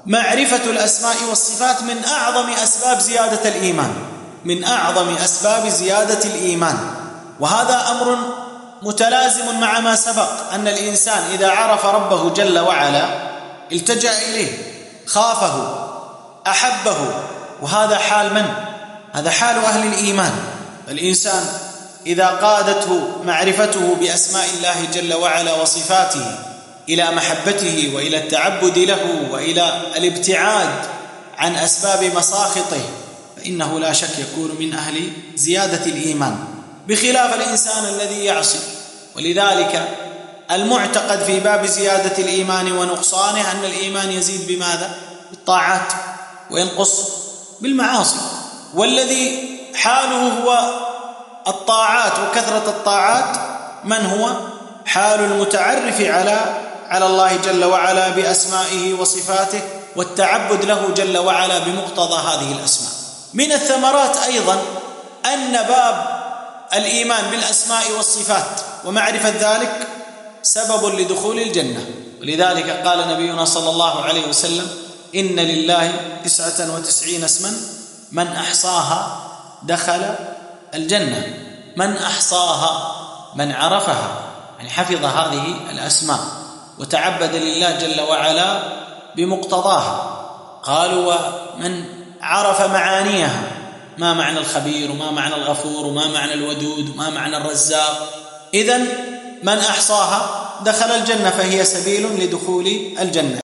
معرفة الأسماء والصفات من أعظم أسباب زيادة الإيمان، من أعظم أسباب زيادة الإيمان. وهذا أمر متلازم مع ما سبق، أن الإنسان إذا عرف ربه جل وعلا التجأ إليه، خافه، أحبه. وهذا حال من؟ هذا حال أهل الإيمان. الإنسان إذا قادته معرفته بأسماء الله جل وعلا وصفاته إلى محبته وإلى التعبد له وإلى الابتعاد عن أسباب مساخطه، فإنه لا شك يكون من أهل زيادة الإيمان، بخلاف الإنسان الذي يعصي. ولذلك المعتقد في باب زيادة الإيمان ونقصانه أن الإيمان يزيد بماذا؟ بالطاعات، وينقص بالمعاصي. والذي حاله هو الطاعات وكثرة الطاعات من هو؟ حال المتعرف على الله جل وعلا بأسمائه وصفاته والتعبد له جل وعلا بمقتضى هذه الأسماء. من الثمرات أيضا أن باب الإيمان بالأسماء والصفات ومعرفة ذلك سبب لدخول الجنة. ولذلك قال نبينا صلى الله عليه وسلم: إن لله 99 اسما من أحصاها دخل الجنة. من أحصاها، من عرفها، يعني حفظ هذه الأسماء وتعبد لله جل وعلا بمقتضاها. قالوا: ومن عرف معانيها، ما معنى الخبير وما معنى الغفور وما معنى الودود وما معنى الرزاق. إذن من أحصاها دخل الجنة، فهي سبيل لدخول الجنة.